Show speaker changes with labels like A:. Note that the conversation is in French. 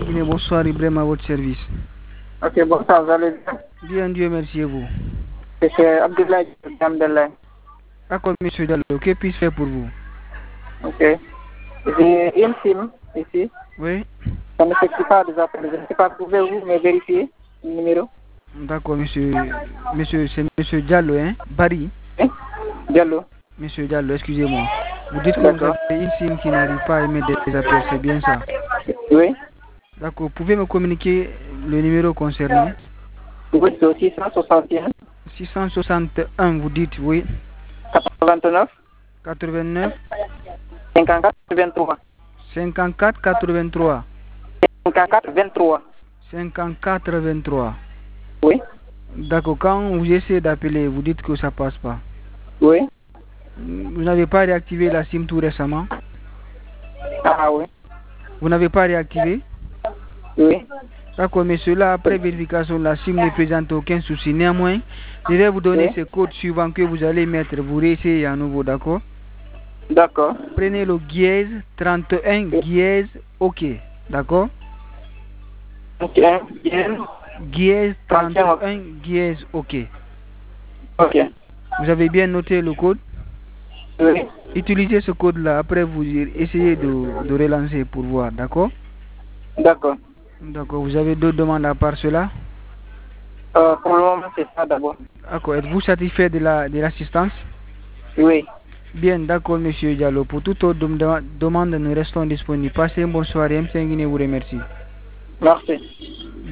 A: Guinée, bonsoir Ibrahim à votre service.
B: Ok, bonsoir, vous allez bien?
A: Bien, Dieu merci et vous.
B: C'est Abdoulaye Abdoulaye.
A: D'accord, monsieur Diallo, que puis-je faire pour vous?
B: Ok. J'ai une SIM ici.
A: Oui.
B: Ça ne s'effectue pas des appels. Je ne sais pas, pouvez-vous me vérifier le numéro?
A: D'accord, monsieur, c'est monsieur Diallo, hein? Barry.
B: Hein? Diallo.
A: Monsieur Diallo, excusez-moi. Vous dites que vous
B: D'accord.
A: avez une SIM qui n'arrive pas à émettre des appels, c'est bien ça?
B: Oui.
A: D'accord, pouvez me communiquer le numéro concerné?
B: Oui, c'est au 661.
A: 661, vous dites, oui.
B: 89.
A: 89.
B: 54 23.
A: 54 83.
B: 54 23.
A: 54 23.
B: Oui.
A: D'accord, quand vous essayez d'appeler, vous dites que ça passe pas.
B: Oui.
A: Vous n'avez pas réactivé la SIM tout récemment?
B: Ah oui.
A: Vous n'avez pas réactivé?
B: Oui.
A: D'accord, mais cela, après vérification, la SIM ne présente aucun souci. Néanmoins, je vais vous donner ce code suivant que vous allez mettre. Vous réessayez à nouveau, d'accord?
B: D'accord.
A: Prenez le dièse 31 dièse OK, d'accord?
B: Ok.
A: Dièse 31 dièse OK.
B: Ok.
A: Vous avez bien noté le code?
B: Oui.
A: Utilisez ce code-là. Après, vous essayez de relancer pour voir, d'accord?
B: D'accord.
A: D'accord. Vous avez d'autres demandes à part cela?
B: Pour le moment, c'est ça d'abord.
A: D'accord. Êtes-vous satisfait de l'assistance?
B: Oui.
A: Bien, d'accord, monsieur Diallo. Pour toute autre demande, nous restons disponibles. Passez une bonne soirée. M5 vous remercie.
B: Merci.